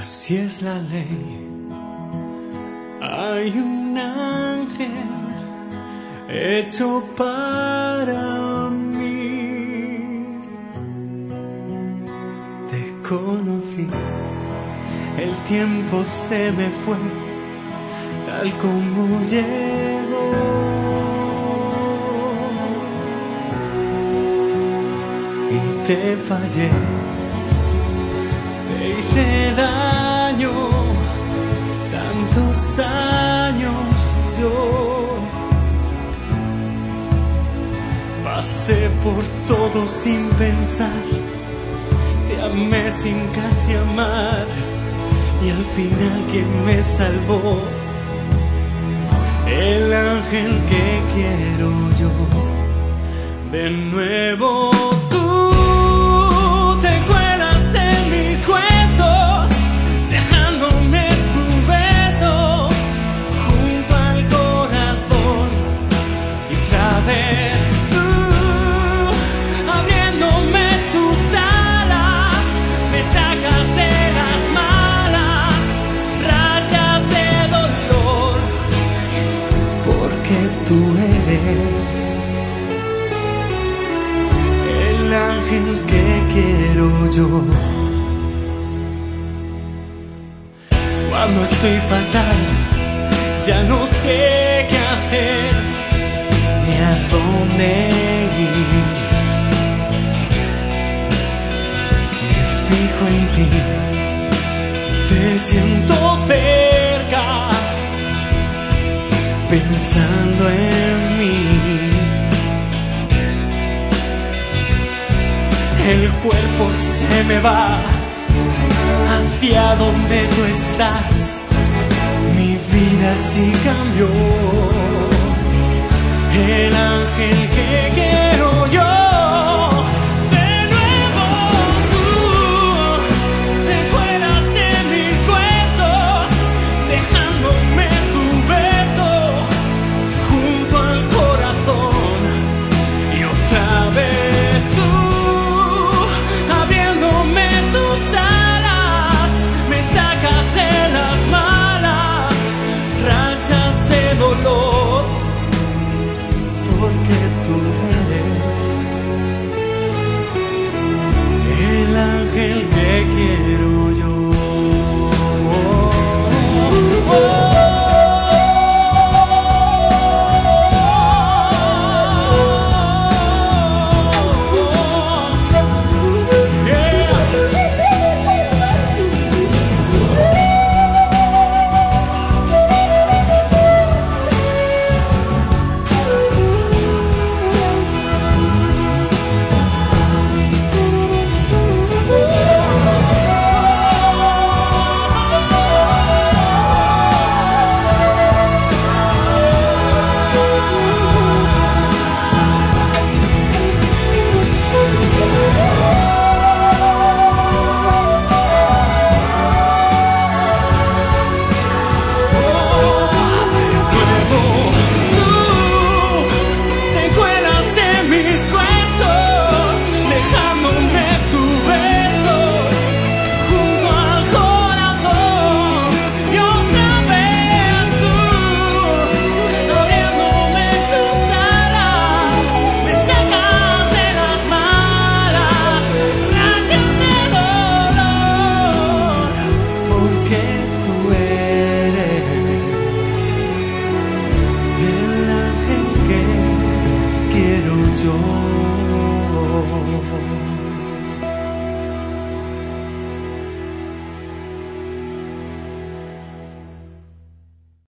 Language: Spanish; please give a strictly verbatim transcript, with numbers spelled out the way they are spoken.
Así es la ley. Hay un ángel hecho para mí. Te conocí, el tiempo se me fue, tal como llegó. Y te fallé, te hice daño, tantos años yo pasé por todo sin pensar, te amé sin casi amar, y al final quien me salvó, el ángel que quiero yo. De nuevo tú te cuelas en mis huesos, dejándome tu beso junto al corazón, y otra vez tú abriéndome tus alas, me sacas de las malas rachas de dolor, porque tú eres el ángel que quiero yo. Cuando estoy fatal, ya no sé qué hacer ni a dónde ir. Me fijo en ti, te siento cerca, pensando en mí. El cuerpo se me va hacia donde tú estás, mi vida sí cambió, el ángel que quiero yo. De nuevo tú te cuelas en mis huesos, dejándome tu beso junto al corazón, y otra vez el que quiero yo. Yo